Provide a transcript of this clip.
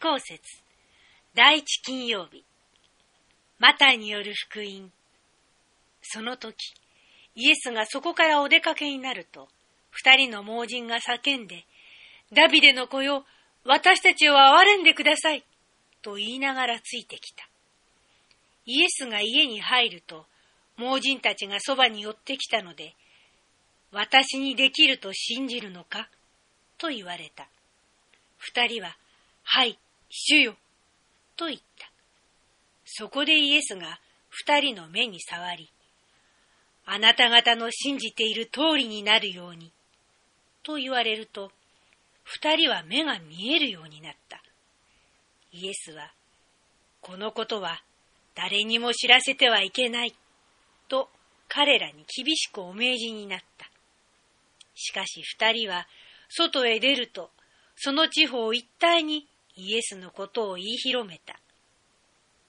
講説第一金曜日、マタイによる福音。その時、イエスがそこからお出かけになると、二人の盲人が叫んで、ダビデの子よ、私たちを憐れんでください、と言いながらついてきた。イエスが家に入ると、盲人たちがそばに寄ってきたので、私にできると信じるのかと言われた。二人は、はい、主よ、と言った。そこでイエスが二人の目に触り、あなた方の信じている通りになるように、と言われると、二人は目が見えるようになった。イエスは、このことは誰にも知らせてはいけない、と彼らに厳しくお命じになった。しかし二人は外へ出ると、その地方一帯にイエスのことを言い広めた。